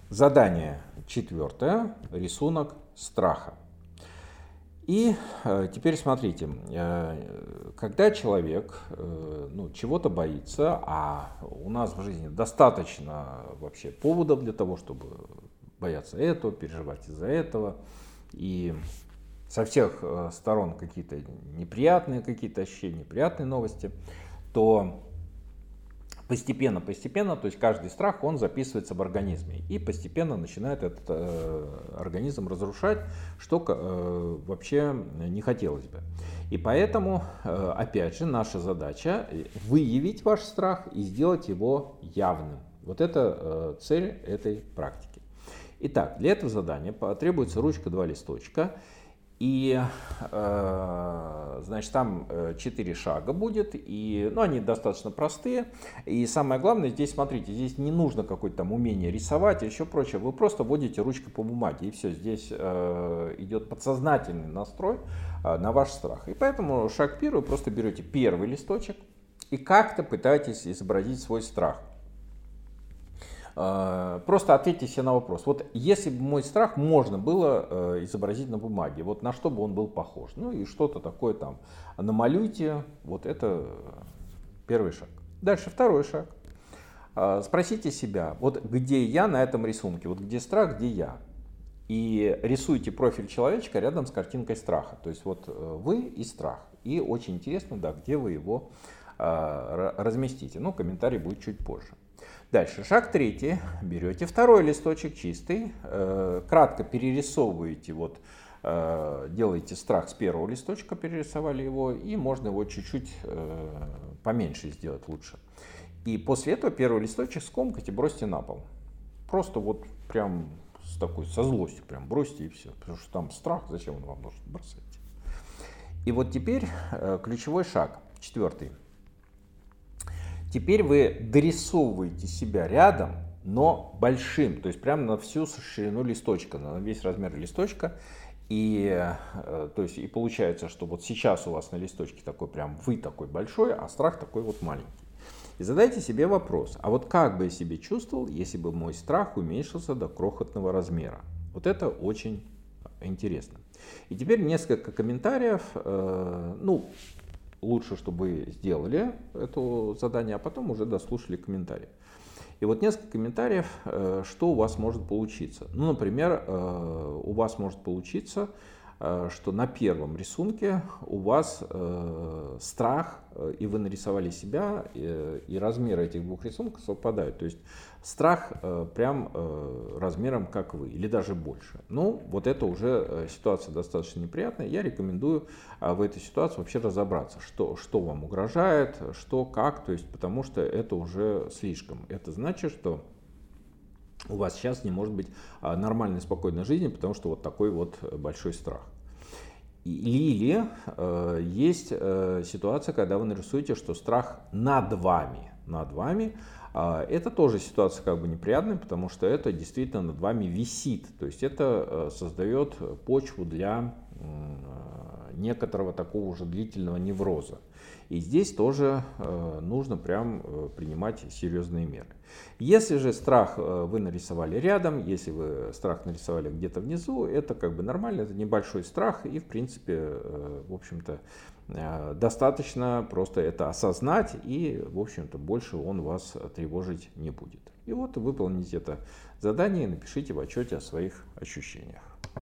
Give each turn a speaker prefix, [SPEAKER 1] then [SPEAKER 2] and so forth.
[SPEAKER 1] Задание четвертое. Рисунок страха. И теперь смотрите, когда человек чего-то боится, а у нас в жизни достаточно вообще поводов для того, чтобы бояться этого, переживать из-за этого, и со всех сторон какие-то неприятные ощущения, неприятные новости, то постепенно, то есть каждый страх, он записывается в организме и постепенно начинает этот организм разрушать, что вообще не хотелось бы. И поэтому, опять же, наша задача выявить ваш страх и сделать его явным. Вот это цель этой практики. Итак, для этого задания потребуется ручка, 2 листочка. И, значит, там 4 шага будет, и, они достаточно простые. И самое главное, здесь, смотрите, здесь не нужно какое-то там умение рисовать и еще прочее. Вы просто вводите ручкой по бумаге, и все. Здесь идет подсознательный настрой на ваш страх. И поэтому шаг первый, просто берете первый листочек и как-то пытаетесь изобразить свой страх. Просто ответьте себе на вопрос. Вот если бы мой страх можно было изобразить на бумаге, вот на что бы он был похож? Ну и что-то такое там намалюйте. Вот это первый шаг. Дальше второй шаг. Спросите себя, вот где я на этом рисунке? Вот где страх, где я? И рисуйте профиль человечка рядом с картинкой страха. То есть вот вы и страх. И очень интересно, да, где вы его разместите. Ну, комментарий будет чуть позже. Дальше, шаг третий. Берете второй листочек чистый, кратко перерисовываете, вот, делаете страх с первого листочка, перерисовали его, и можно его чуть-чуть поменьше сделать лучше. И после этого первый листочек скомкайте, бросьте на пол. Просто вот прям со злостью прям бросьте и все, потому что там страх, зачем он вам нужен, бросайте. И вот теперь ключевой шаг, четвертый. Теперь вы дорисовываете себя рядом, но большим, то есть прямо на всю ширину листочка, на весь размер листочка. И получается, что вот сейчас у вас на листочке такой прям вы такой большой, а страх такой вот маленький. И задайте себе вопрос, а вот как бы я себя чувствовал, если бы мой страх уменьшился до крохотного размера? Вот это очень интересно. И теперь несколько комментариев, лучше, чтобы вы сделали это задание, а потом уже дослушали комментарии. И вот несколько комментариев, что у вас может получиться. Ну, например, у вас может получиться, что на первом рисунке у вас страх, и вы нарисовали себя, и размеры этих двух рисунков совпадают. То есть страх прям размером как вы, или даже больше. Ну, вот это уже ситуация достаточно неприятная. Я рекомендую в этой ситуации вообще разобраться, что вам угрожает, что, как, то есть, потому что это уже слишком. Это значит, что у вас сейчас не может быть нормальной, спокойной жизни, потому что вот такой вот большой страх. Или есть ситуация, когда вы нарисуете, что страх над вами. Это тоже ситуация как бы неприятная, потому что это действительно над вами висит. То есть это создает почву для некоторого такого уже длительного невроза. И здесь тоже нужно прям принимать серьезные меры. Если же страх вы нарисовали рядом, если вы страх нарисовали где-то внизу, это как бы нормально, это небольшой страх, и в принципе, в общем-то, достаточно просто это осознать, и, в общем-то, больше он вас тревожить не будет. И вот выполните это задание и напишите в отчете о своих ощущениях.